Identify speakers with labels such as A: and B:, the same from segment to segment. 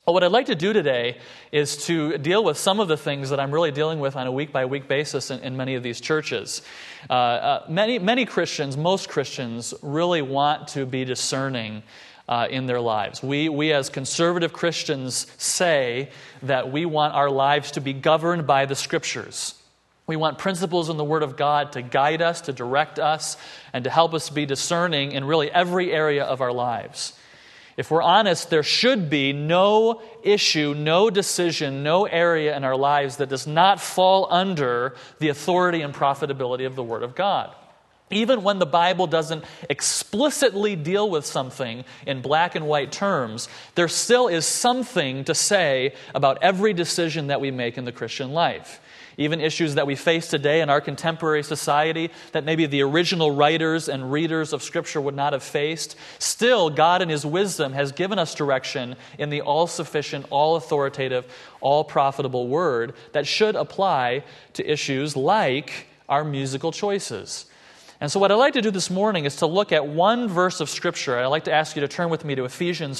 A: Well, what I'd like to do today is to deal with some of the things that I'm really dealing with on a week-by-week basis in many of these churches. Many Christians, most Christians, really want to be discerning in their lives. We as conservative Christians say that we want our lives to be governed by the Scriptures. We want principles in the Word of God to guide us, to direct us, and to help us be discerning in really every area of our lives. If we're honest, there should be no issue, no decision, no area in our lives that does not fall under the authority and profitability of the Word of God. Even when the Bible doesn't explicitly deal with something in black and white terms, there still is something to say about every decision that we make in the Christian life. Even issues that we face today in our contemporary society that maybe the original writers and readers of Scripture would not have faced, still God in His wisdom has given us direction in the all-sufficient, all-authoritative, all-profitable Word that should apply to issues like our musical choices. And so what I'd like to do this morning is to look at one verse of Scripture. I'd like to ask you to turn with me to Ephesians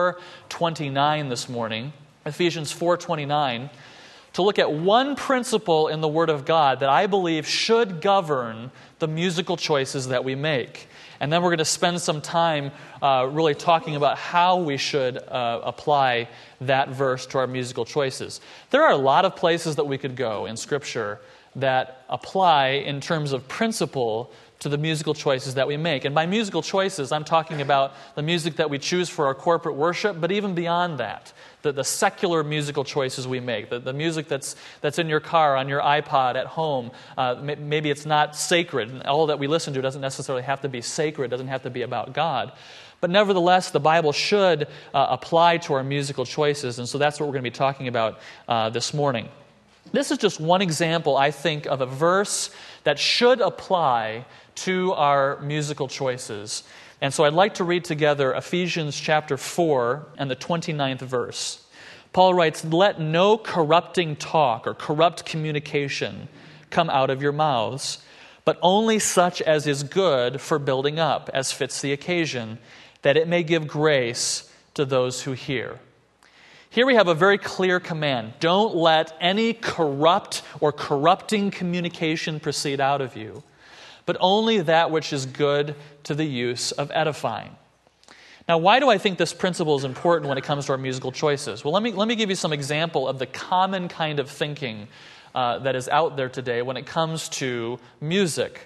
A: 4:29 this morning. Ephesians 4:29. To look at one principle in the Word of God that I believe should govern the musical choices that we make. And then we're going to spend some time really talking about how we should apply that verse to our musical choices. There are a lot of places that we could go in Scripture that apply in terms of principle to the musical choices that we make. And by musical choices, I'm talking about the music that we choose for our corporate worship, but even beyond that. The secular musical choices we make, the music that's in your car, on your iPod, at home. Maybe it's not sacred, and all that we listen to doesn't necessarily have to be sacred, doesn't have to be about God. But nevertheless, the Bible should apply to our musical choices, and so that's what we're going to be talking about this morning. This is just one example, I think, of a verse that should apply to our musical choices. And so I'd like to read together Ephesians chapter 4 and the 29th verse. Paul writes, "Let no corrupting talk or corrupt communication come out of your mouths, but only such as is good for building up, as fits the occasion, that it may give grace to those who hear." Here we have a very clear command. Don't let any corrupt or corrupting communication proceed out of you, but only that which is good to the use of edifying. Now, why do I think this principle is important when it comes to our musical choices? Well, let me give you some example of the common kind of thinking that is out there today when it comes to music.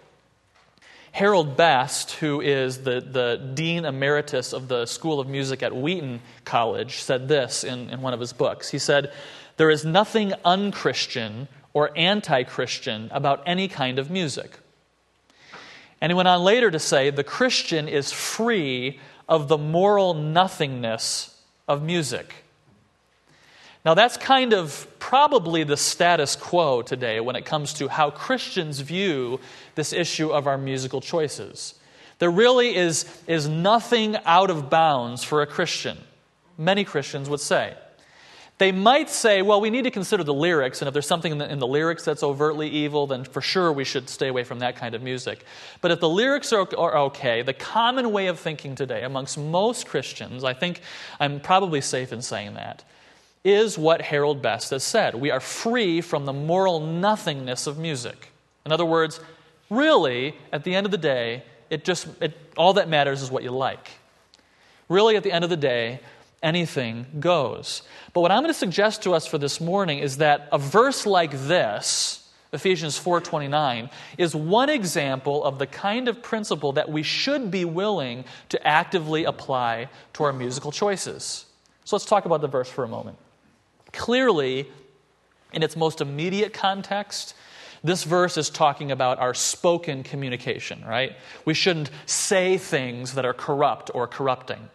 A: Harold Best, who is the Dean Emeritus of the School of Music at Wheaton College, said this in one of his books. He said, "There is nothing unchristian or anti-Christian about any kind of music." And he went on later to say, "The Christian is free of the moral nothingness of music." Now that's kind of probably the status quo today when it comes to how Christians view this issue of our musical choices. There really is nothing out of bounds for a Christian, many Christians would say. They might say, well, we need to consider the lyrics, and if there's something in the lyrics that's overtly evil, then for sure we should stay away from that kind of music. But if the lyrics are okay, the common way of thinking today amongst most Christians, I think I'm probably safe in saying that, is what Harold Best has said. We are free from the moral nothingness of music. In other words, really, at the end of the day, all that matters is what you like. Really, at the end of the day, anything goes. But what I'm going to suggest to us for this morning is that a verse like this, Ephesians 4:29, is one example of the kind of principle that we should be willing to actively apply to our musical choices. So let's talk about the verse for a moment. Clearly, in its most immediate context, this verse is talking about our spoken communication, right? We shouldn't say things that are corrupt or corrupting.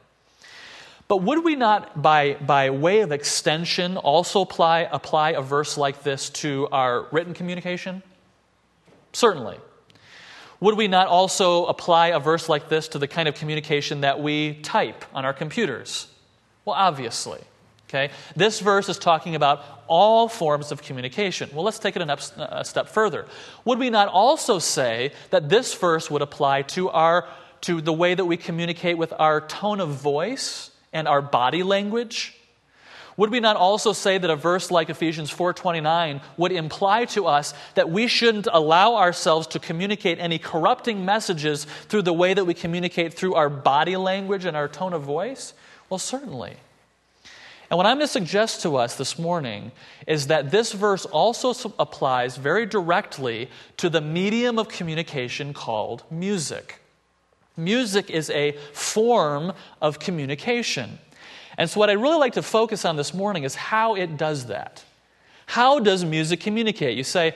A: But would we not, by way of extension, also apply a verse like this to our written communication? Certainly. Would we not also apply a verse like this to the kind of communication that we type on our computers? Well, obviously. Okay? This verse is talking about all forms of communication. Well, let's take it a step further. Would we not also say that this verse would apply to the way that we communicate with our tone of voice and our body language? Would we not also say that a verse like Ephesians 4:29 would imply to us that we shouldn't allow ourselves to communicate any corrupting messages through the way that we communicate through our body language and our tone of voice? Well, certainly. And what I'm going to suggest to us this morning is that this verse also applies very directly to the medium of communication called music. Music is a form of communication. And so what I'd really like to focus on this morning is how it does that. How does music communicate? You say,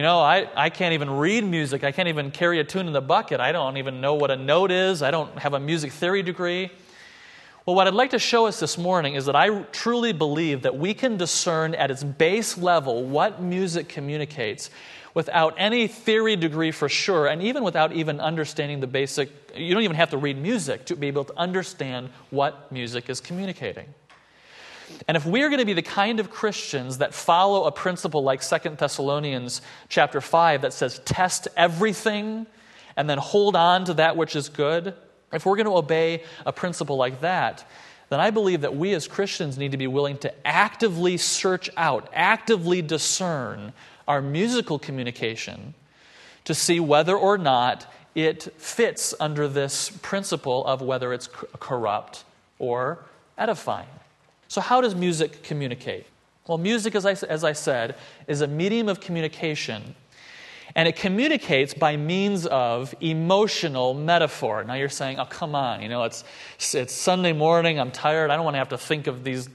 A: I can't even read music. I can't even carry a tune in the bucket. I don't even know what a note is. I don't have a music theory degree. Well, what I'd like to show us this morning is that I truly believe that we can discern at its base level what music communicates without any theory degree for sure, and even without even understanding the basic. You don't even have to read music to be able to understand what music is communicating. And if we're going to be the kind of Christians that follow a principle like 2 Thessalonians chapter 5 that says, test everything and then hold on to that which is good, if we're going to obey a principle like that, then I believe that we as Christians need to be willing to actively search out, actively discern our musical communication to see whether or not it fits under this principle of whether it's corrupt or edifying. So how does music communicate? Well, music, as I said, is a medium of communication, and it communicates by means of emotional metaphor. Now you're saying, oh, come on, it's Sunday morning, I'm tired, I don't want to have to think of these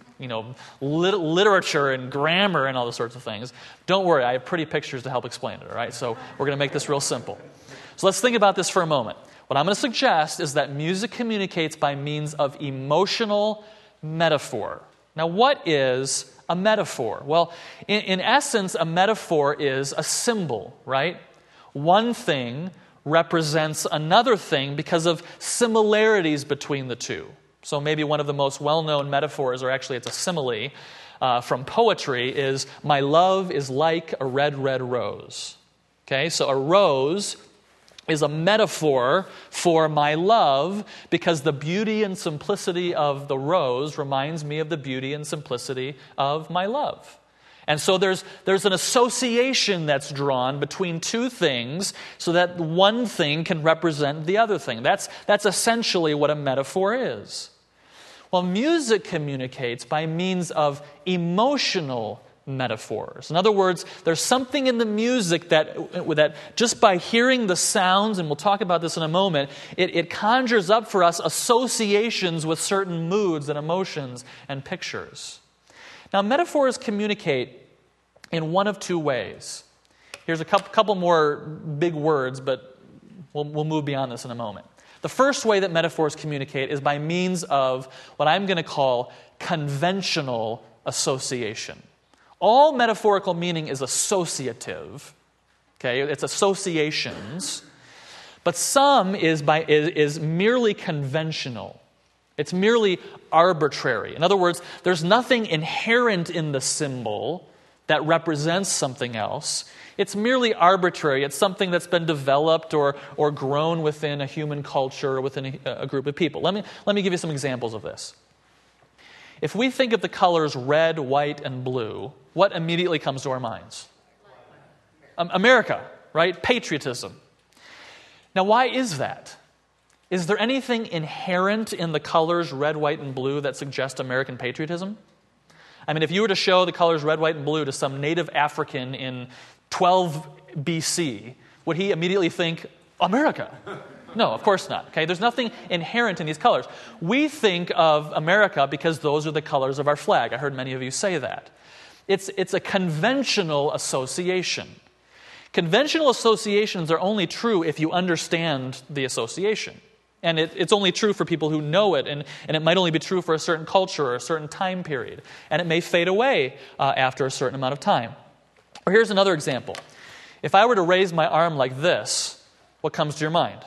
A: literature and grammar and all those sorts of things. Don't worry, I have pretty pictures to help explain it, all right? So we're going to make this real simple. So let's think about this for a moment. What I'm going to suggest is that music communicates by means of emotional metaphor. Now, what is a metaphor? Well, in essence, a metaphor is a symbol, right? One thing represents another thing because of similarities between the two. So maybe one of the most well-known metaphors, or actually it's a simile from poetry, is my love is like a red, red rose. Okay, so a rose is a metaphor for my love because the beauty and simplicity of the rose reminds me of the beauty and simplicity of my love. And so there's an association that's drawn between two things so that one thing can represent the other thing. That's essentially what a metaphor is. Well, music communicates by means of emotional metaphors. In other words, there's something in the music that just by hearing the sounds, and we'll talk about this in a moment, it conjures up for us associations with certain moods and emotions and pictures. Now, metaphors communicate in one of two ways. Here's a couple more big words, but we'll move beyond this in a moment. The first way that metaphors communicate is by means of what I'm going to call conventional association. All metaphorical meaning is associative. Okay, it's associations. But some is merely conventional. It's merely arbitrary. In other words, there's nothing inherent in the symbol that represents something else. It's merely arbitrary. It's something that's been developed or grown within a human culture or within a group of people. Let me give you some examples of this. If we think of the colors red, white, and blue, what immediately comes to our minds? America, right? Patriotism. Now, why is that? Is there anything inherent in the colors red, white, and blue that suggest American patriotism? I mean, if you were to show the colors red, white, and blue to some native African in 12 BC, would he immediately think, America? No, of course not. Okay, there's nothing inherent in these colors. We think of America because those are the colors of our flag. I heard many of you say that. It's a conventional association. Conventional associations are only true if you understand the association. And it's only true for people who know it, and it might only be true for a certain culture or a certain time period. And it may fade away after a certain amount of time. Or here's another example. If I were to raise my arm like this, what comes to your mind?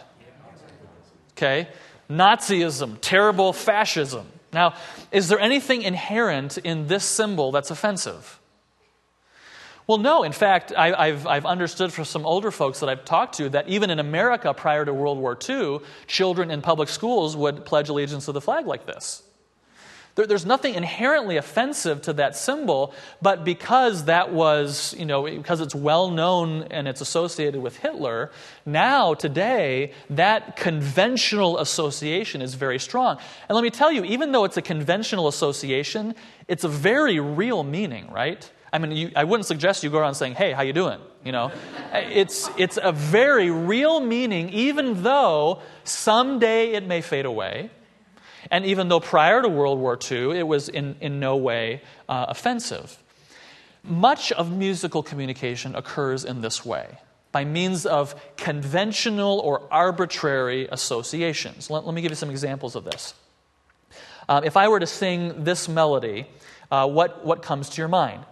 A: Okay, Nazism, terrible fascism. Now, is there anything inherent in this symbol that's offensive? Well, no. In fact, I've understood from some older folks that I've talked to that even in America prior to World War II, children in public schools would pledge allegiance to the flag like this. There's nothing inherently offensive to that symbol, but because that was, because it's well known and it's associated with Hitler, now, today, that conventional association is very strong. And let me tell you, even though it's a conventional association, it's a very real meaning, right? I mean, I wouldn't suggest you go around saying, "Hey, how you doing?" It's a very real meaning, even though someday it may fade away. And even though prior to World War II, it was in no way offensive. Much of musical communication occurs in this way, by means of conventional or arbitrary associations. Let me give you some examples of this. If I were to sing this melody, what comes to your mind?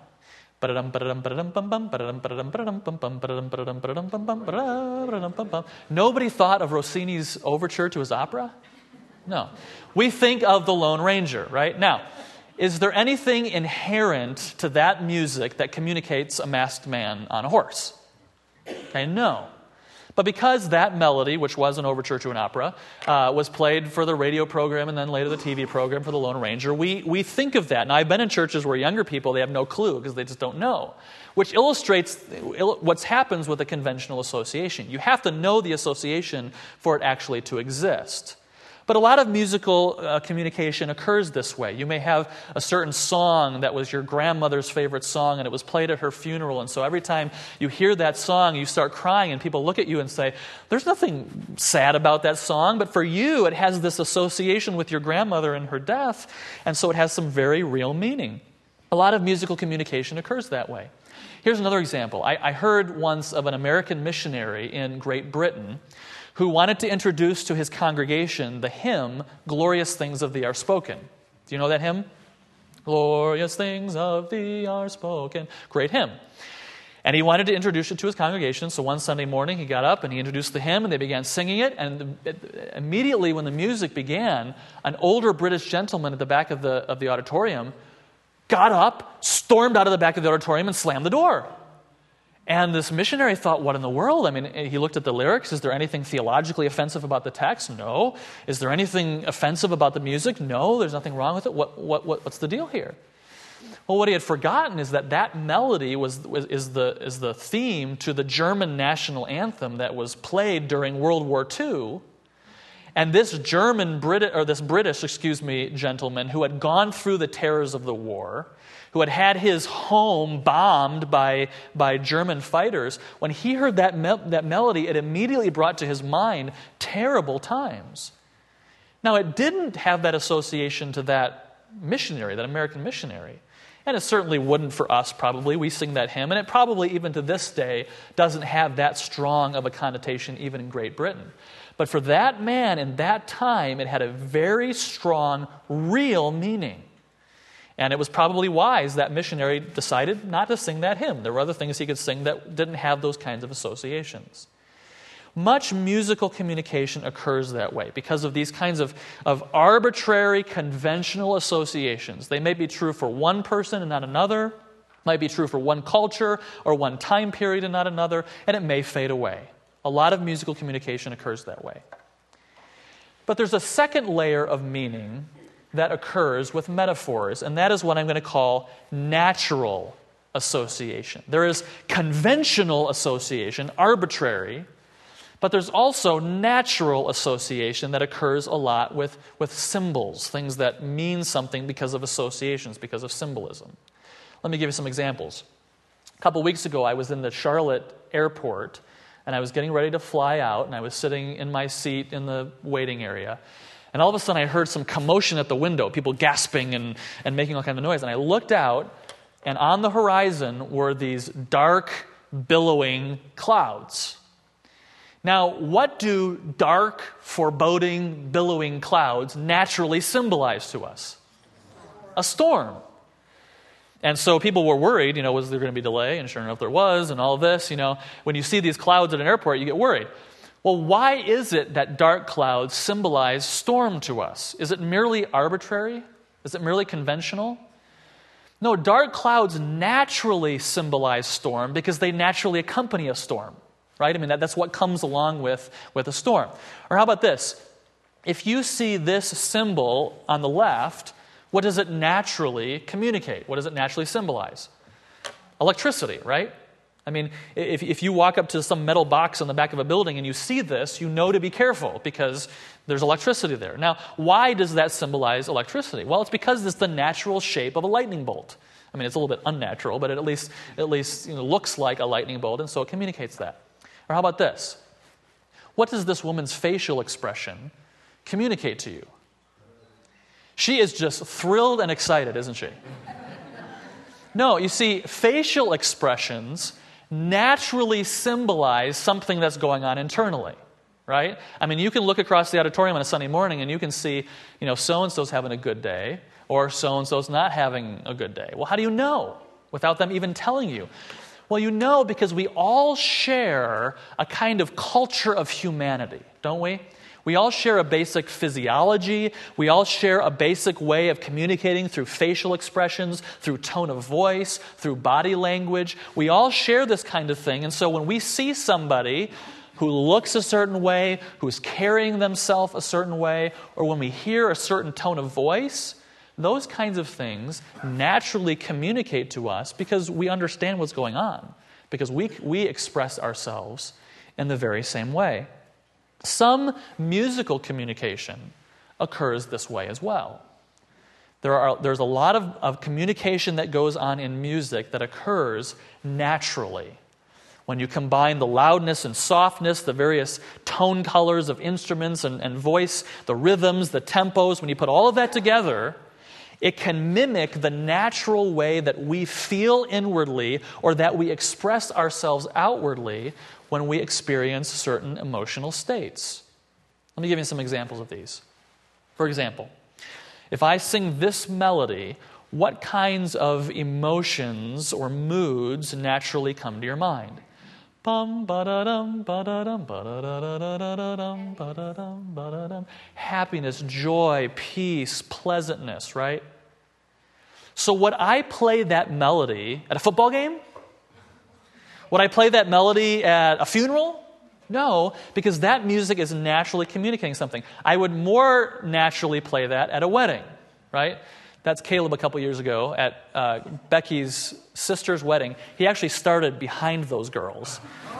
A: Nobody thought of Rossini's overture to his opera? No. We think of the Lone Ranger, right? Now, is there anything inherent to that music that communicates a masked man on a horse? Okay, no. But because that melody, which was an overture to an opera, was played for the radio program and then later the TV program for the Lone Ranger, we think of that. Now, I've been in churches where younger people, they have no clue because they just don't know, which illustrates what happens with a conventional association. You have to know the association for it actually to exist. But a lot of musical communication occurs this way. You may have a certain song that was your grandmother's favorite song and it was played at her funeral. And so every time you hear that song, you start crying and people look at you and say, "There's nothing sad about that song." But for you, it has this association with your grandmother and her death. And so it has some very real meaning. A lot of musical communication occurs that way. Here's another example. I heard once of an American missionary in Great Britain who wanted to introduce to his congregation the hymn, "Glorious Things of Thee Are Spoken." Do you know that hymn? Glorious things of Thee are spoken. Great hymn. And he wanted to introduce it to his congregation, so one Sunday morning he got up and he introduced the hymn and they began singing it, and immediately when the music began, an older British gentleman at the back of the auditorium got up, stormed out of the back of the auditorium and slammed the door. And this missionary thought, what in the world? I mean, he looked at the lyrics. Is there anything theologically offensive about the text? No. Is there anything offensive about the music? No, there's nothing wrong with it. What's the deal here? Well, what he had forgotten is that melody is the theme to the German national anthem that was played during World War II. And this British gentleman who had gone through the terrors of the war, who had had his home bombed by German fighters, when he heard that melody, it immediately brought to his mind terrible times. Now, it didn't have that association to that missionary, that American missionary. And it certainly wouldn't for us, probably. We sing that hymn, and it probably, even to this day, doesn't have that strong of a connotation even in Great Britain. But for that man in that time, it had a very strong, real meaning. And it was probably wise that missionary decided not to sing that hymn. There were other things he could sing that didn't have those kinds of associations. Much musical communication occurs that way because of these kinds of arbitrary, conventional associations. They may be true for one person and not another, might be true for one culture or one time period and not another, and it may fade away. A lot of musical communication occurs that way. But there's a second layer of meaning that occurs with metaphors, and that is what I'm going to call natural association. There is conventional association, arbitrary, but there's also natural association that occurs a lot with symbols, things that mean something because of associations, because of symbolism. Let me give you some examples. A couple weeks ago, I was in the Charlotte airport, and I was getting ready to fly out, and I was sitting in my seat in the waiting area. And all of a sudden, I heard some commotion at the window, people gasping and making all kinds of noise. And I looked out, and on the horizon were these dark, billowing clouds. Now, what do dark, foreboding, billowing clouds naturally symbolize to us? A storm. And so people were worried, was there going to be delay? And sure enough, there was, and all this. When you see these clouds at an airport, you get worried. Well, why is it that dark clouds symbolize storm to us? Is it merely arbitrary? Is it merely conventional? No, dark clouds naturally symbolize storm because they naturally accompany a storm, right? I mean, that's what comes along with a storm. Or how about this? If you see this symbol on the left, What does it naturally communicate? What does it naturally symbolize? Electricity, right? I mean, if you walk up to some metal box on the back of a building and you see this, you know to be careful because there's electricity there. Now, why does that symbolize electricity? Well, it's because it's the natural shape of a lightning bolt. I mean, it's a little bit unnatural, but it at least looks like a lightning bolt, and so it communicates that. Or how about this? What does this woman's facial expression communicate to you? She is just thrilled and excited, isn't she? No, you see, facial expressions naturally symbolize something that's going on internally, right? I mean, you can look across the auditorium on a Sunday morning and you can see, so-and-so's having a good day or so-and-so's not having a good day. Well, how do you know without them even telling you? Well, you know because we all share a kind of culture of humanity, don't we? We all share a basic physiology. We all share a basic way of communicating through facial expressions, through tone of voice, through body language. We all share this kind of thing. And so when we see somebody who looks a certain way, who's carrying themselves a certain way, or when we hear a certain tone of voice, those kinds of things naturally communicate to us because we understand what's going on, because we express ourselves in the very same way. Some musical communication occurs this way as well. There's a lot of communication that goes on in music that occurs naturally. When you combine the loudness and softness, the various tone colors of instruments and voice, the rhythms, the tempos, when you put all of that together, it can mimic the natural way that we feel inwardly or that we express ourselves outwardly when we experience certain emotional states. Let me give you some examples of these. For example, if I sing this melody, what kinds of emotions or moods naturally come to your mind? Bum ba-da-dum, ba-da-dum, ba-da-da-da-da-da-dum, ba-da-dum, ba-da-dum. Happiness, joy, peace, pleasantness, right? So would I play that melody at a football game? Would I play that melody at a funeral? No, because that music is naturally communicating something. I would more naturally play that at a wedding, right? That's Caleb a couple years ago at Becky's sister's wedding. He actually started behind those girls.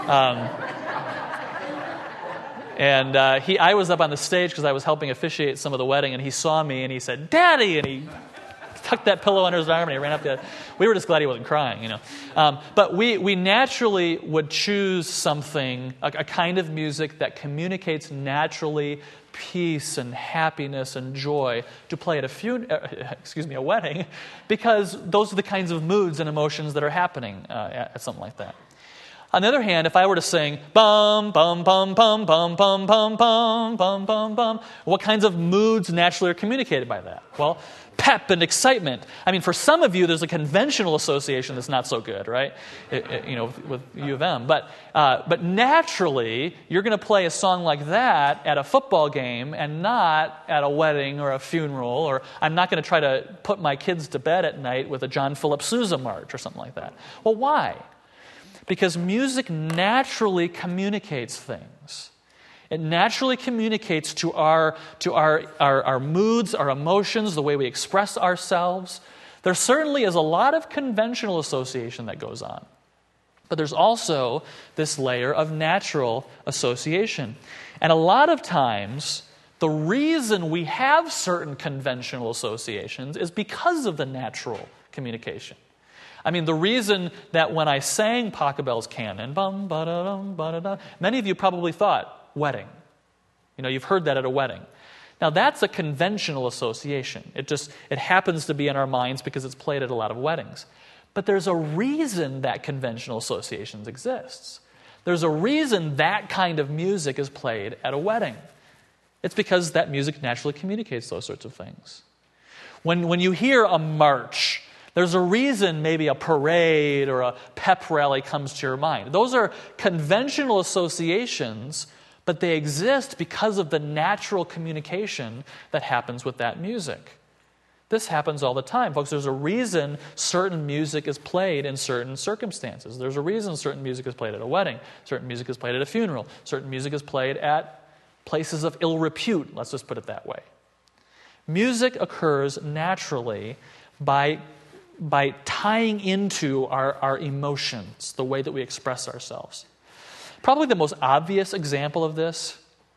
A: I was up on the stage because I was helping officiate some of the wedding, and he saw me and he said, "Daddy!" And he tucked that pillow under his arm and he ran up to it. We were just glad he wasn't crying, But we naturally would choose something, a kind of music that communicates naturally peace and happiness and joy to play at a wedding, because those are the kinds of moods and emotions that are happening at something like that. On the other hand, if I were to sing bum bum bum bum bum bum bum bum bum bum bum, what kinds of moods naturally are communicated by that? Well, pep and excitement. I mean, for some of you, there's a conventional association that's not so good, right? With U of M. But naturally, you're going to play a song like that at a football game and not at a wedding or a funeral, or I'm not going to try to put my kids to bed at night with a John Philip Sousa march or something like that. Well, why? Because music naturally communicates things. It naturally communicates to our moods, our emotions, the way we express ourselves. There certainly is a lot of conventional association that goes on. But there's also this layer of natural association. And a lot of times, the reason we have certain conventional associations is because of the natural communication. I mean, the reason that when I sang Pachelbel's canon, bum, ba-da-dum, ba-da-dum, many of you probably thought wedding. You've heard that at a wedding. Now, that's a conventional association. It happens to be in our minds because it's played at a lot of weddings. But there's a reason that conventional associations exists. There's a reason that kind of music is played at a wedding. It's because that music naturally communicates those sorts of things. When you hear a march, there's a reason maybe a parade or a pep rally comes to your mind. Those are conventional associations, but they exist because of the natural communication that happens with that music. This happens all the time. Folks, there's a reason certain music is played in certain circumstances. There's a reason certain music is played at a wedding. Certain music is played at a funeral. Certain music is played at places of ill repute, let's just put it that way. Music occurs naturally by tying into our emotions, the way that we express ourselves. Probably the most obvious example of this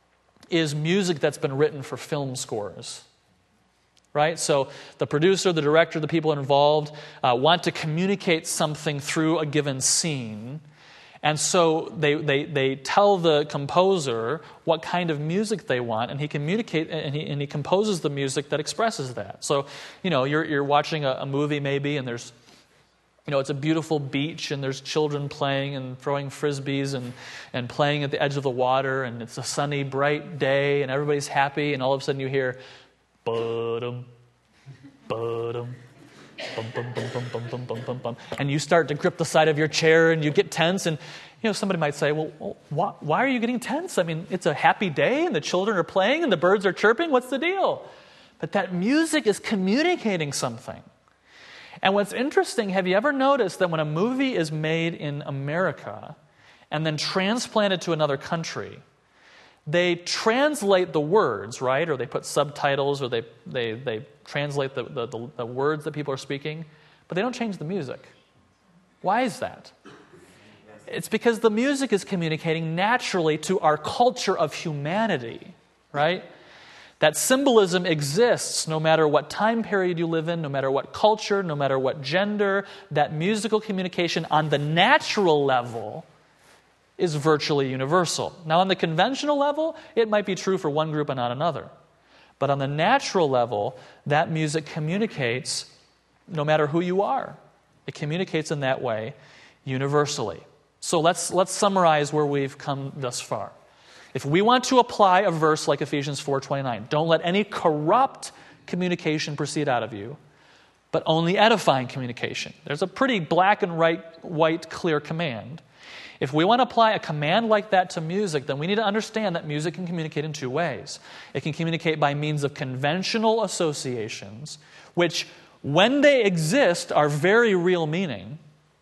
A: is music that's been written for film scores. Right? So the producer, the director, the people involved want to communicate something through a given scene. And so they tell the composer what kind of music they want, and he composes the music that expresses that. So, you're watching a movie maybe, and there's, it's a beautiful beach, and there's children playing and throwing frisbees and playing at the edge of the water, and it's a sunny, bright day, and everybody's happy, and all of a sudden you hear, ba-dum, ba-dum. Bum, bum, bum, bum, bum, bum, bum, bum, bum. And you start to grip the side of your chair and you get tense. And somebody might say, well, why are you getting tense? I mean, it's a happy day and the children are playing and the birds are chirping. What's the deal? But that music is communicating something. And what's interesting, have you ever noticed that when a movie is made in America and then transplanted to another country, they translate the words, right? Or they put subtitles, or they translate the words that people are speaking, but they don't change the music. Why is that? It's because the music is communicating naturally to our culture of humanity, right? That symbolism exists no matter what time period you live in, no matter what culture, no matter what gender. That musical communication on the natural level is virtually universal. Now, on the conventional level, it might be true for one group and not another. But on the natural level, that music communicates no matter who you are. It communicates in that way universally. So let's summarize where we've come thus far. If we want to apply a verse like Ephesians 4:29, don't let any corrupt communication proceed out of you, but only edifying communication. There's a pretty black and white, clear command. If we want to apply a command like that to music, then we need to understand that music can communicate in two ways. It can communicate by means of conventional associations, which, when they exist, are very real meaning.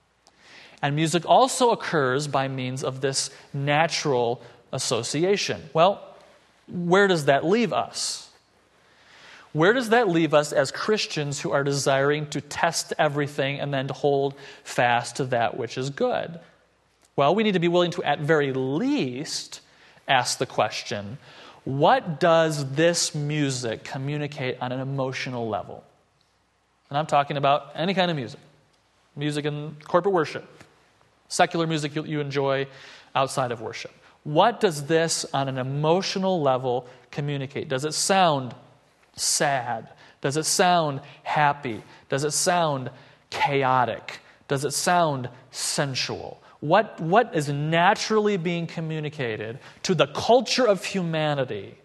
A: And music also occurs by means of this natural association. Well, where does that leave us? Where does that leave us as Christians who are desiring to test everything and then to hold fast to that which is good? Well, we need to be willing to, at very least, ask the question, what does this music communicate on an emotional level? And I'm talking about any kind of music. Music in corporate worship. Secular music you enjoy outside of worship. What does this, on an emotional level, communicate? Does it sound sad? Does it sound happy? Does it sound chaotic? Does it sound sensual? What is naturally being communicated to the culture of humanity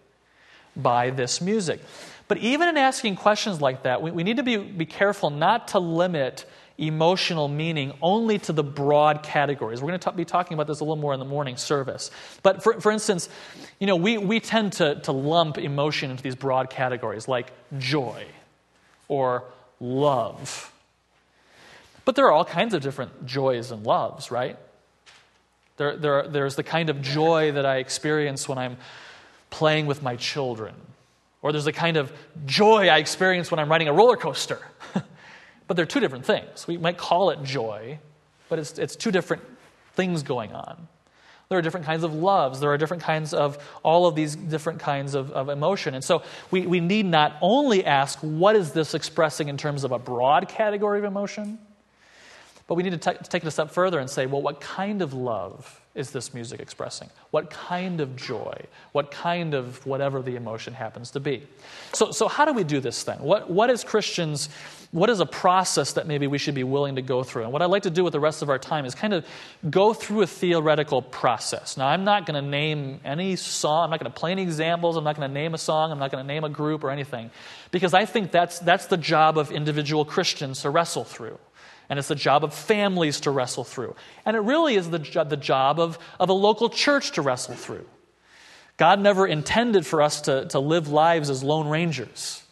A: by this music? But even in asking questions like that, we need to be careful not to limit emotional meaning only to the broad categories. We're going to be talking about this a little more in the morning service. But for instance, we tend to lump emotion into these broad categories like joy or love. But there are all kinds of different joys and loves, right? There's the kind of joy that I experience when I'm playing with my children. Or there's the kind of joy I experience when I'm riding a roller coaster. But they're two different things. We might call it joy, but it's two different things going on. There are different kinds of loves. There are different kinds of all of these different kinds of emotion. And so we need not only ask, what is this expressing in terms of a broad category of emotion? But we need to take it a step further and say, well, what kind of love is this music expressing? What kind of joy? What kind of whatever the emotion happens to be? So how do we do this then? What as Christians, what is a process that maybe we should be willing to go through? And what I'd like to do with the rest of our time is kind of go through a theoretical process. Now, I'm not going to name any song. I'm not going to play any examples. I'm not going to name a song. I'm not going to name a group or anything. Because I think that's the job of individual Christians to wrestle through. And it's the job of families to wrestle through. And it really is the job of a local church to wrestle through. God never intended for us to live lives as lone rangers.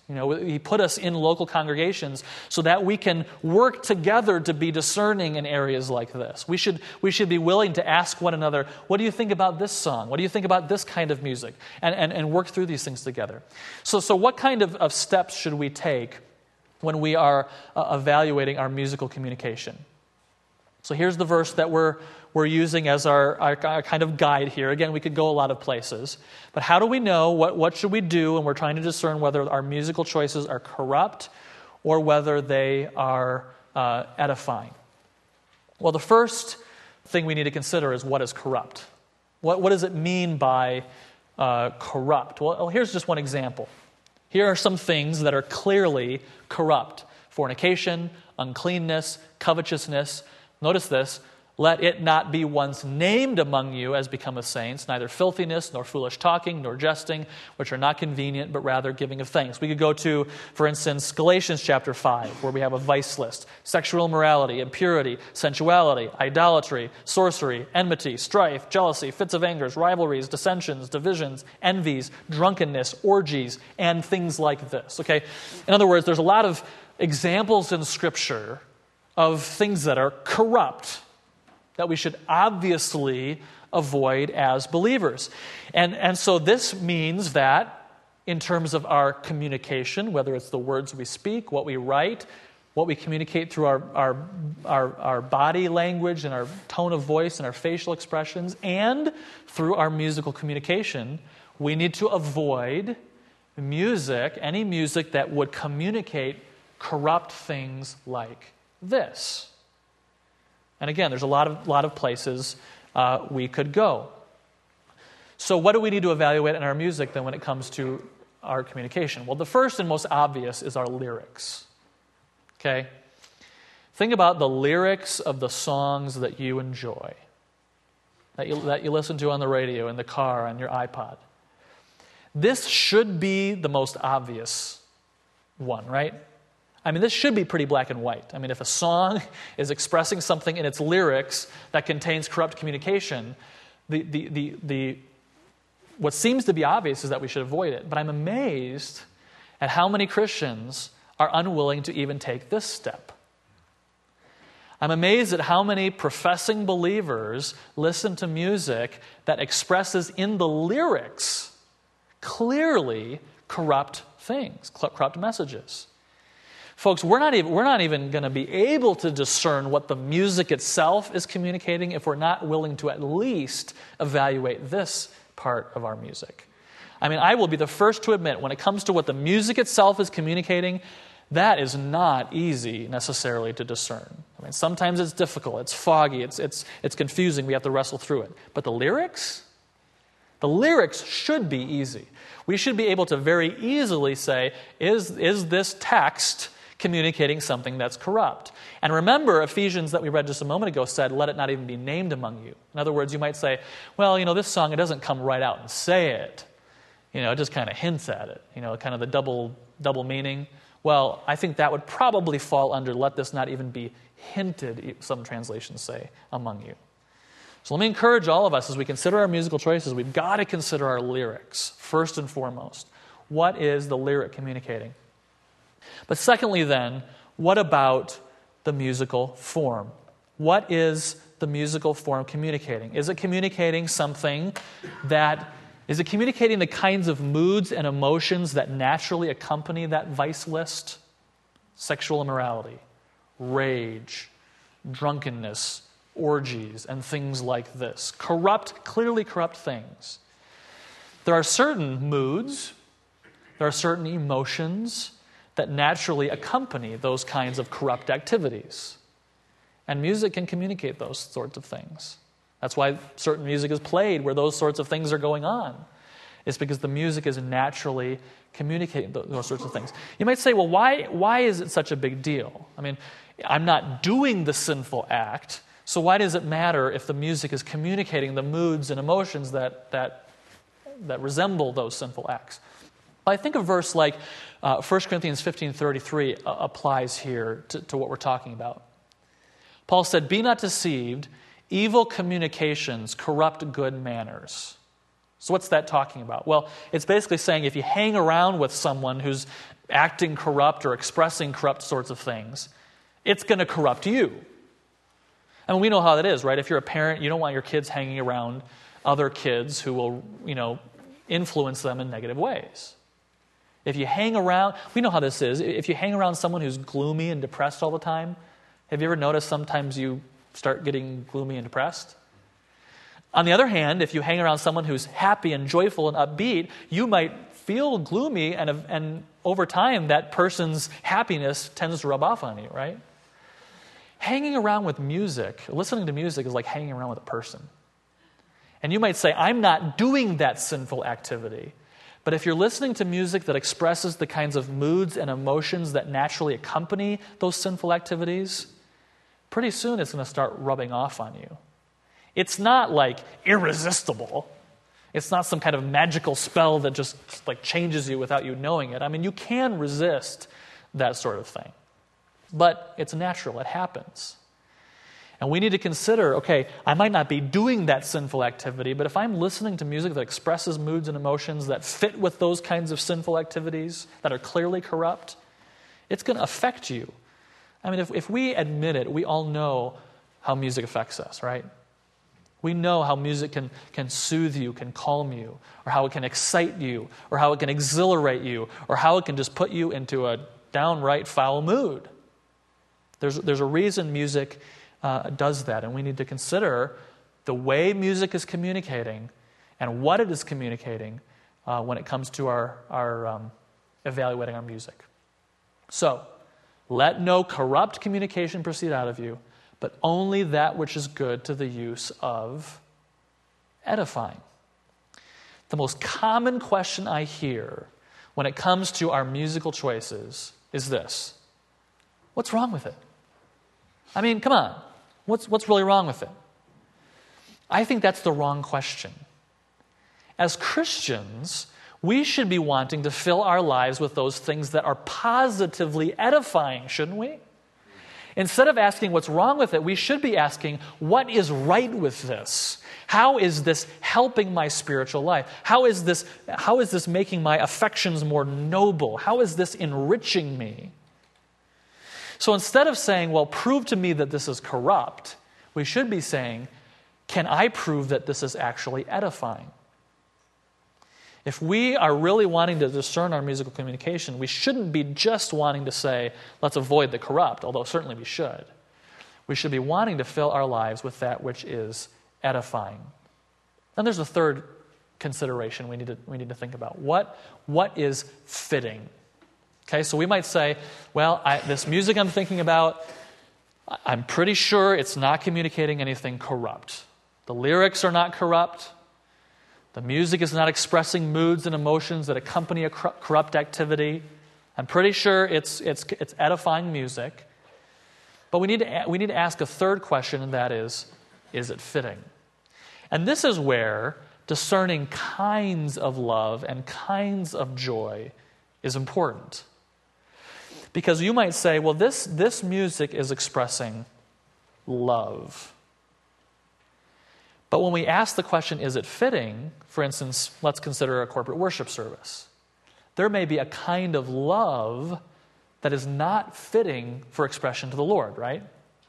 A: He put us in local congregations so that we can work together to be discerning in areas like this. We should be willing to ask one another, what do you think about this song? What do you think about this kind of music? And work through these things together. So what kind of steps should we take when we are evaluating our musical communication? So here's the verse that we're using as our kind of guide here. Again, we could go a lot of places. But how do we know, what should we do when we're trying to discern whether our musical choices are corrupt or whether they are edifying? Well, the first thing we need to consider is what is corrupt. What does it mean by corrupt? Well, here's just one example. Here are some things that are clearly corrupt. Fornication, uncleanness, covetousness. Notice this. Let it not be once named among you as becometh saints, neither filthiness, nor foolish talking, nor jesting, which are not convenient, but rather giving of thanks. We could go to, for instance, Galatians chapter 5, where we have a vice list. Sexual immorality, impurity, sensuality, idolatry, sorcery, enmity, strife, jealousy, fits of anger, rivalries, dissensions, divisions, envies, drunkenness, orgies, and things like this. Okay? In other words, there's a lot of examples in Scripture of things that are corrupt, that we should obviously avoid as believers. And so this means that in terms of our communication, whether it's the words we speak, what we write, what we communicate through our body language and our tone of voice and our facial expressions, and through our musical communication, we need to avoid any music that would communicate corrupt things like this. And again, there's a lot of places we could go. So what do we need to evaluate in our music then when it comes to our communication? Well, the first and most obvious is our lyrics. Okay? Think about the lyrics of the songs that you enjoy, that you listen to on the radio, in the car, on your iPod. This should be the most obvious one, right? I mean, this should be pretty black and white. I mean, if a song is expressing something in its lyrics that contains corrupt communication, what seems to be obvious is that we should avoid it. But I'm amazed at how many Christians are unwilling to even take this step. I'm amazed at how many professing believers listen to music that expresses in the lyrics clearly corrupt things, corrupt messages. Folks, we're not even going to be able to discern what the music itself is communicating if we're not willing to at least evaluate this part of our music. I mean, I will be the first to admit, when it comes to what the music itself is communicating, that is not easy necessarily to discern. I mean, sometimes it's difficult, it's foggy, it's confusing, we have to wrestle through it. But the lyrics should be easy. We should be able to very easily say, is this text communicating something that's corrupt? And remember, Ephesians that we read just a moment ago said, let it not even be named among you. In other words, you might say, well, this song, it doesn't come right out and say it. It just kind of hints at it. Kind of the double meaning. Well, I think that would probably fall under let this not even be hinted, some translations say, among you. So let me encourage all of us as we consider our musical choices, we've got to consider our lyrics first and foremost. What is the lyric communicating? But secondly then, what about the musical form? What is the musical form communicating? Is it communicating is it communicating the kinds of moods and emotions that naturally accompany that vice list? Sexual immorality, rage, drunkenness, orgies, and things like this. Clearly corrupt things. There are certain moods, there are certain emotions that naturally accompany those kinds of corrupt activities. And music can communicate those sorts of things. That's why certain music is played where those sorts of things are going on. It's because the music is naturally communicating those sorts of things. You might say, well, why is it such a big deal? I mean, I'm not doing the sinful act, so why does it matter if the music is communicating the moods and emotions that resemble those sinful acts? I think a verse like 1 Corinthians 15:33 applies here to what we're talking about. Paul said, be not deceived, evil communications corrupt good manners. So what's that talking about? Well, it's basically saying if you hang around with someone who's acting corrupt or expressing corrupt sorts of things, it's going to corrupt you. I mean, we know how that is, right? If you're a parent, you don't want your kids hanging around other kids who will, influence them in negative ways. If you hang around, we know how this is. If you hang around someone who's gloomy and depressed all the time, have you ever noticed sometimes you start getting gloomy and depressed? On the other hand, if you hang around someone who's happy and joyful and upbeat, you might feel gloomy, and over time, that person's happiness tends to rub off on you, right? Hanging around with music, listening to music is like hanging around with a person. And you might say, I'm not doing that sinful activity. But if you're listening to music that expresses the kinds of moods and emotions that naturally accompany those sinful activities, pretty soon it's going to start rubbing off on you. It's not like irresistible. It's not some kind of magical spell that just like changes you without you knowing it. I mean, you can resist that sort of thing. But it's natural. It happens. And we need to consider, okay, I might not be doing that sinful activity, but if I'm listening to music that expresses moods and emotions that fit with those kinds of sinful activities that are clearly corrupt, it's going to affect you. I mean, if we admit it, we all know how music affects us, right? We know how music can soothe you, can calm you, or how it can excite you, or how it can exhilarate you, or how it can just put you into a downright foul mood. There's a reason music does that, and we need to consider the way music is communicating and what it is communicating when it comes to our evaluating our music. So, let no corrupt communication proceed out of you, but only that which is good to the use of edifying. The most common question I hear when it comes to our musical choices is this: what's wrong with it? I mean, come on. What's really wrong with it? I think that's the wrong question. As Christians, we should be wanting to fill our lives with those things that are positively edifying, shouldn't we? Instead of asking what's wrong with it, we should be asking, what is right with this? How is this helping my spiritual life? How is this making my affections more noble? How is this enriching me? So instead of saying, well, prove to me that this is corrupt, we should be saying, can I prove that this is actually edifying? If we are really wanting to discern our musical communication, we shouldn't be just wanting to say, let's avoid the corrupt, although certainly we should. We should be wanting to fill our lives with that which is edifying. Then there's a third consideration we need to think about. What is fitting? Okay, so we might say, well, this music I'm thinking about, I'm pretty sure it's not communicating anything corrupt. The lyrics are not corrupt. The music is not expressing moods and emotions that accompany a corrupt activity. I'm pretty sure it's edifying music. But we need to ask a third question, and that is it fitting? And this is where discerning kinds of love and kinds of joy is important. Because you might say, well, this music is expressing love. But when we ask the question, is it fitting? For instance, let's consider a corporate worship service. There may be a kind of love that is not fitting for expression to the Lord, right?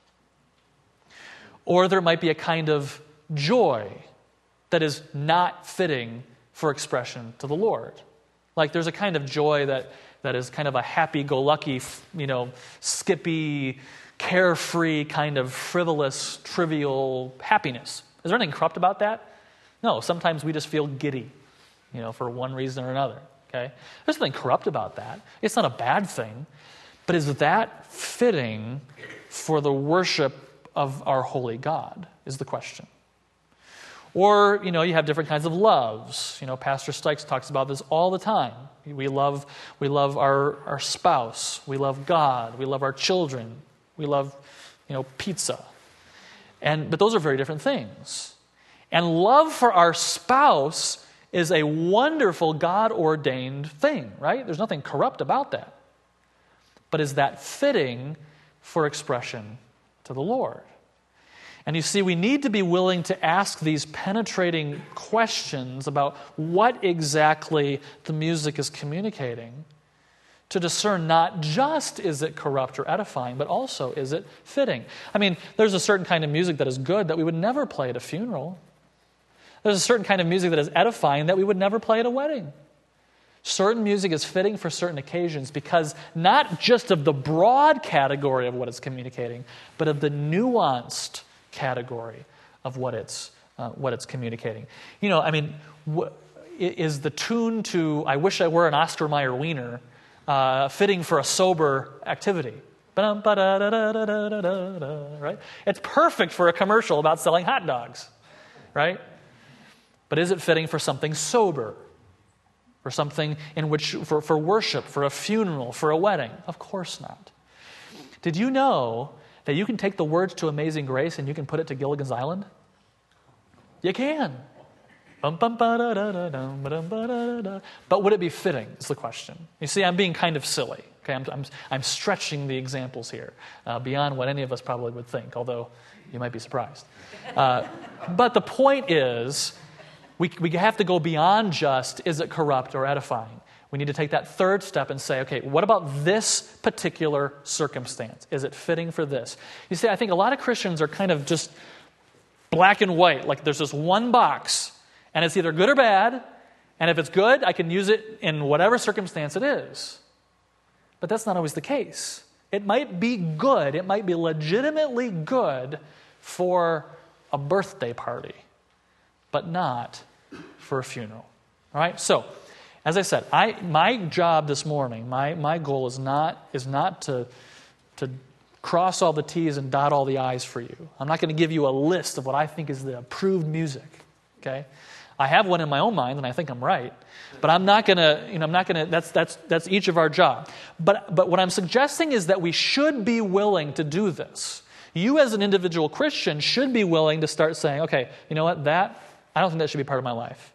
A: Or there might be a kind of joy that is not fitting for expression to the Lord. Like there's a kind of joy that is kind of a happy-go-lucky, skippy, carefree, kind of frivolous, trivial happiness. Is there anything corrupt about that? No, sometimes we just feel giddy, for one reason or another, okay? There's nothing corrupt about that. It's not a bad thing. But is that fitting for the worship of our holy God, is the question. Or, you have different kinds of loves. Pastor Stykes talks about this all the time. We love our spouse. We love God. We love our children. We love, pizza. But those are very different things. And love for our spouse is a wonderful God-ordained thing, right? There's nothing corrupt about that. But is that fitting for expression to the Lord? And you see, we need to be willing to ask these penetrating questions about what exactly the music is communicating to discern not just is it corrupt or edifying, but also is it fitting. I mean, there's a certain kind of music that is good that we would never play at a funeral. There's a certain kind of music that is edifying that we would never play at a wedding. Certain music is fitting for certain occasions because not just of the broad category of what it's communicating, but of the nuanced category of what it's communicating. You know, I mean, is the tune to "I Wish I Were an Oscar Mayer Wiener" fitting for a sober activity? Right? It's perfect for a commercial about selling hot dogs, right? But is it fitting for something sober? For something in which, for worship, for a funeral, for a wedding? Of course not. Did you know that you can take the words to Amazing Grace and you can put it to Gilligan's Island? You can. But would it be fitting, is the question. You see, I'm being kind of silly. Okay, I'm stretching the examples here beyond what any of us probably would think, although you might be surprised. But the point is, we have to go beyond just, is it corrupt or edifying? We need to take that third step and say, okay, what about this particular circumstance? Is it fitting for this? You see, I think a lot of Christians are kind of just black and white. Like there's this one box, and it's either good or bad, and if it's good, I can use it in whatever circumstance it is. But that's not always the case. It might be good, it might be legitimately good for a birthday party, but not for a funeral. All right? So, as I said, my job this morning, my goal is not to cross all the T's and dot all the I's for you. I'm not going to give you a list of what I think is the approved music. Okay? I have one in my own mind, and I think I'm right. But I'm not going to. That's each of our job. But what I'm suggesting is that we should be willing to do this. You, as an individual Christian, should be willing to start saying, okay, you know what? I don't think that should be part of my life.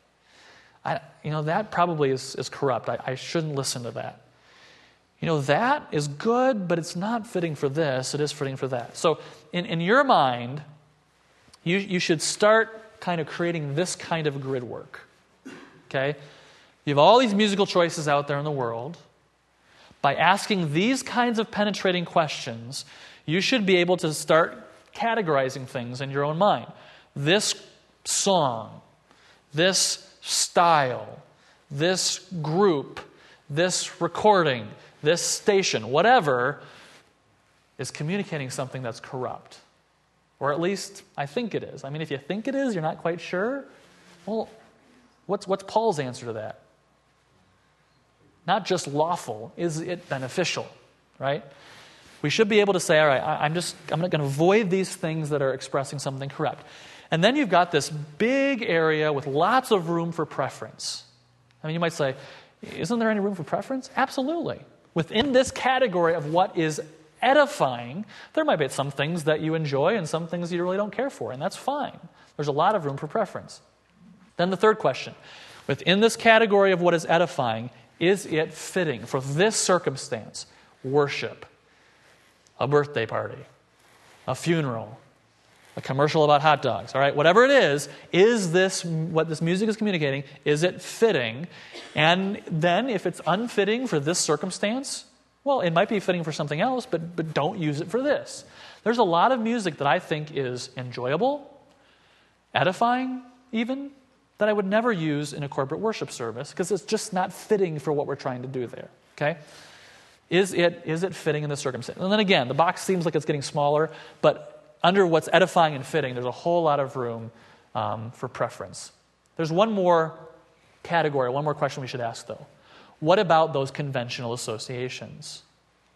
A: That probably is corrupt. I shouldn't listen to that. That is good, but it's not fitting for this. It is fitting for that. So in your mind, you should start kind of creating this kind of grid work. Okay? You have all these musical choices out there in the world. By asking these kinds of penetrating questions, you should be able to start categorizing things in your own mind. This song, this style, this group, this recording, this station, whatever, is communicating something that's corrupt. Or at least, I think it is. I mean, if you think it is, you're not quite sure. Well, what's Paul's answer to that? Not just lawful, is it beneficial, right? We should be able to say, all right, I'm not going to avoid these things that are expressing something corrupt. And then you've got this big area with lots of room for preference. I mean, you might say, isn't there any room for preference? Absolutely. Within this category of what is edifying, there might be some things that you enjoy and some things you really don't care for, and that's fine. There's a lot of room for preference. Then the third question. Within this category of what is edifying, is it fitting for this circumstance? Worship, a birthday party, a funeral, a commercial about hot dogs, all right? Whatever it is this what this music is communicating? Is it fitting? And then if it's unfitting for this circumstance, well, it might be fitting for something else, but don't use it for this. There's a lot of music that I think is enjoyable, edifying even, that I would never use in a corporate worship service because it's just not fitting for what we're trying to do there, okay? Is it fitting in this circumstance? And then again, the box seems like it's getting smaller, but under what's edifying and fitting, there's a whole lot of room for preference. There's one more category, one more question we should ask, though. What about those conventional associations?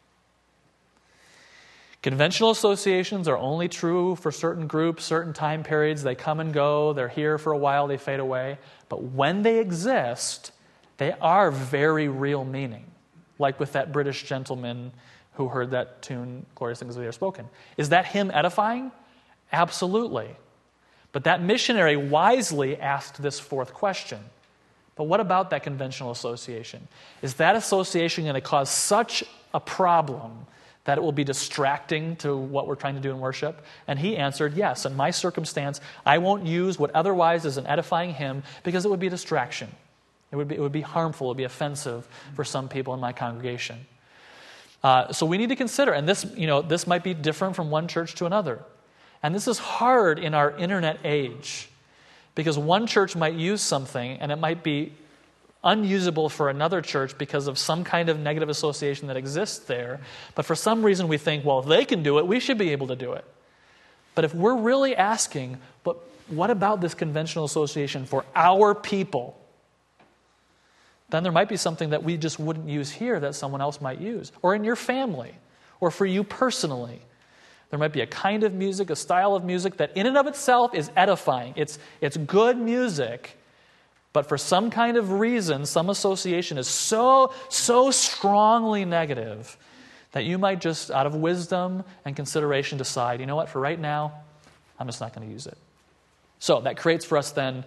A: Conventional associations are only true for certain groups, certain time periods. They come and go. They're here for a while. They fade away. But when they exist, they are very real meaning. Like with that British gentleman who heard that tune, Glorious Things We Are Spoken. Is that him edifying? Absolutely. But that missionary wisely asked this fourth question. But what about that conventional association? Is that association going to cause such a problem That it will be distracting to what we're trying to do in worship? And he answered, yes. In my circumstance, I won't use what otherwise is an edifying hymn because it would be a distraction. It would be harmful. It would be offensive for some people in my congregation. So we need to consider, and this might be different from one church to another. And this is hard in our internet age because one church might use something and it might be unusable for another church because of some kind of negative association that exists there. But for some reason we think, well, if they can do it, we should be able to do it. But if we're really asking, but what about this conventional association for our people? Then there might be something that we just wouldn't use here that someone else might use. Or in your family, or for you personally. There might be a kind of music, a style of music that in and of itself is edifying. It's good music, but for some kind of reason, some association is so strongly negative that you might just, out of wisdom and consideration, decide, you know what, for right now, I'm just not going to use it. So that creates for us then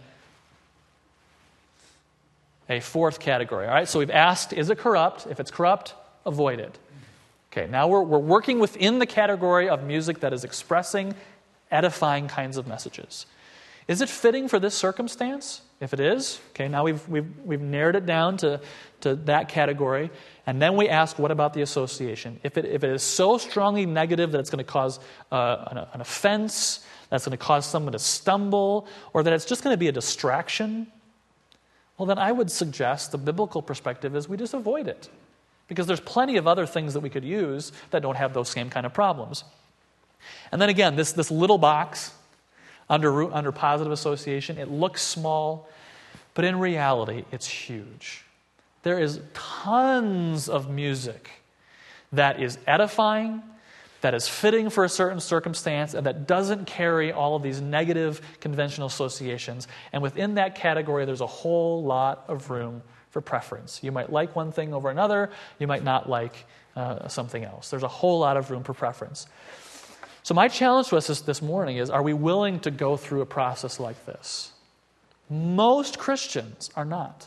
A: a fourth category. All right, so we've asked, is it corrupt? If it's corrupt, avoid it. Okay, now we're working within the category of music that is expressing edifying kinds of messages. Is it fitting for this circumstance? If it is, okay, now we've narrowed it down to that category, and then we ask, what about the association? If it is so strongly negative that it's going to cause an offense, that's going to cause someone to stumble, or that it's just going to be a distraction, well, then I would suggest the biblical perspective is we just avoid it. Because there's plenty of other things that we could use that don't have those same kind of problems. And then again, this little box under positive association, it looks small, but in reality, it's huge. There is tons of music that is edifying, that is fitting for a certain circumstance, and that doesn't carry all of these negative conventional associations. And within that category, there's a whole lot of room for preference. You might like one thing over another. You might not like something else. There's a whole lot of room for preference. So my challenge to us this morning is, are we willing to go through a process like this? Most Christians are not.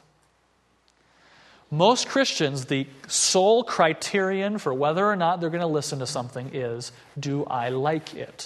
A: Most Christians, the sole criterion for whether or not they're going to listen to something is, do I like it?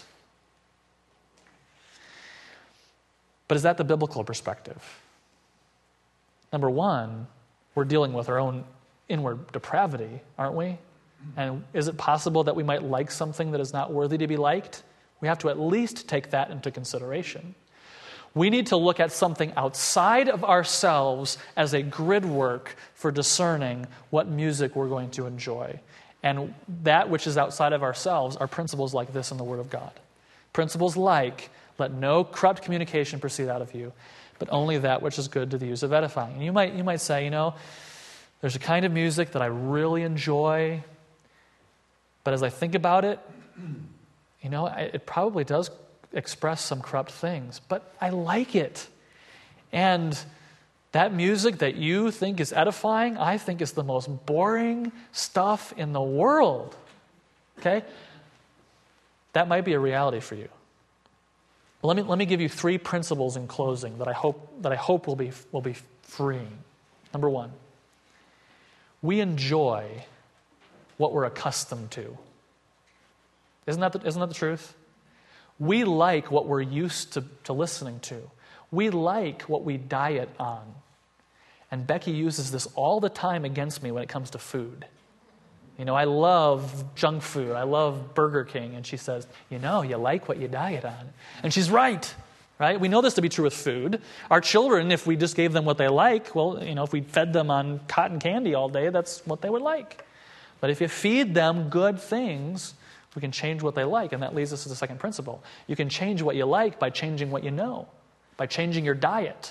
A: But is that the biblical perspective? Number one, we're dealing with our own inward depravity, aren't we? And is it possible that we might like something that is not worthy to be liked? We have to at least take that into consideration. We need to look at something outside of ourselves as a grid work for discerning what music we're going to enjoy. And that which is outside of ourselves are principles like this in the Word of God. Principles like, let no corrupt communication proceed out of you, but only that which is good to the use of edifying. And you might say, there's a kind of music that I really enjoy, but as I think about it, it probably does express some corrupt things, but I like it. And that music that you think is edifying, I think is the most boring stuff in the world. Okay? That might be a reality for you. But let me give you 3 principles in closing that I hope will be freeing. Number 1, we enjoy what we're accustomed to. Isn't that the truth? We like what we're used to listening to. We like what we diet on. And Becky uses this all the time against me when it comes to food. I love junk food. I love Burger King. And she says, you like what you diet on. And she's right? We know this to be true with food. Our children, if we just gave them what they like, well, if we fed them on cotton candy all day, that's what they would like. But if you feed them good things, we can change what they like. And that leads us to the second principle. You can change what you like by changing what you know, by changing your diet.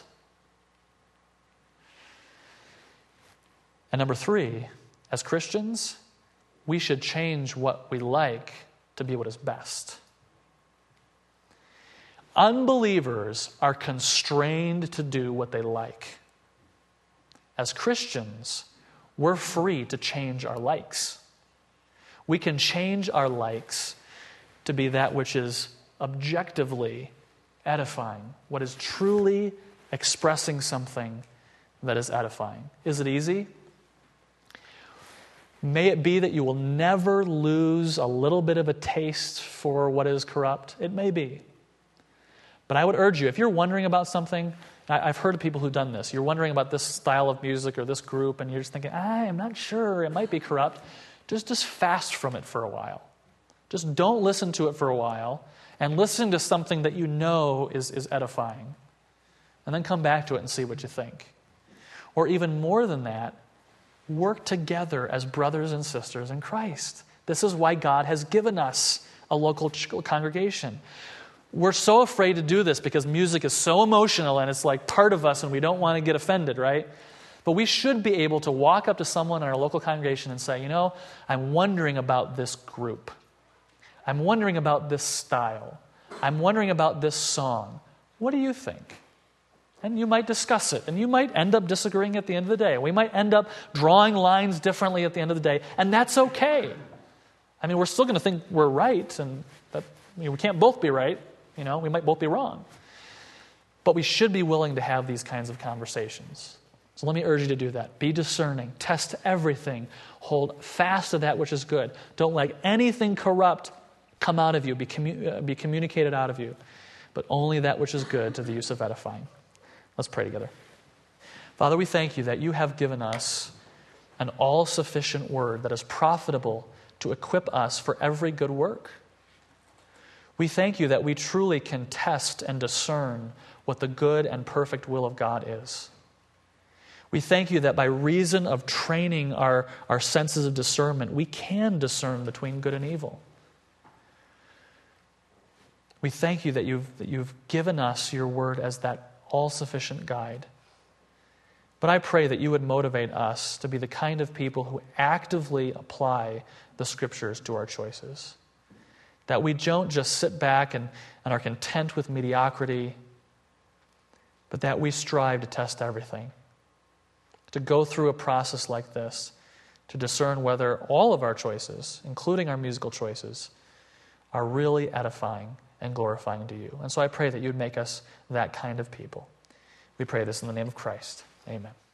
A: And number 3, as Christians, we should change what we like to be what is best. Unbelievers are constrained to do what they like. As Christians, we're free to change our likes. We can change our likes to be that which is objectively edifying, what is truly expressing something that is edifying. Is it easy? May it be that you will never lose a little bit of a taste for what is corrupt. It may be. But I would urge you, if you're wondering about something, I've heard of people who've done this. You're wondering about this style of music or this group, and you're just thinking, I'm not sure, it might be corrupt. Just fast from it for a while. Just don't listen to it for a while, and listen to something that you know is edifying. And then come back to it and see what you think. Or even more than that, work together as brothers and sisters in Christ. This is why God has given us a local congregation. We're so afraid to do this because music is so emotional and it's like part of us and we don't want to get offended, right? But we should be able to walk up to someone in our local congregation and say, I'm wondering about this group. I'm wondering about this style. I'm wondering about this song. What do you think? And you might discuss it, and you might end up disagreeing at the end of the day. We might end up drawing lines differently at the end of the day, and that's okay. I mean, we're still going to think we're right, and that we can't both be right. We might both be wrong. But we should be willing to have these kinds of conversations. So let me urge you to do that. Be discerning. Test everything. Hold fast to that which is good. Don't let anything corrupt come out of you, be communicated out of you, but only that which is good to the use of edifying. Let's pray together. Father, we thank you that you have given us an all-sufficient word that is profitable to equip us for every good work. We thank you that we truly can test and discern what the good and perfect will of God is. We thank you that by reason of training our senses of discernment, we can discern between good and evil. We thank you that you've given us your word as that all-sufficient guide. But I pray that you would motivate us to be the kind of people who actively apply the Scriptures to our choices. That we don't just sit back and are content with mediocrity, but that we strive to test everything. To go through a process like this, to discern whether all of our choices, including our musical choices, are really edifying and glorifying to you. And so I pray that you would make us that kind of people. We pray this in the name of Christ. Amen.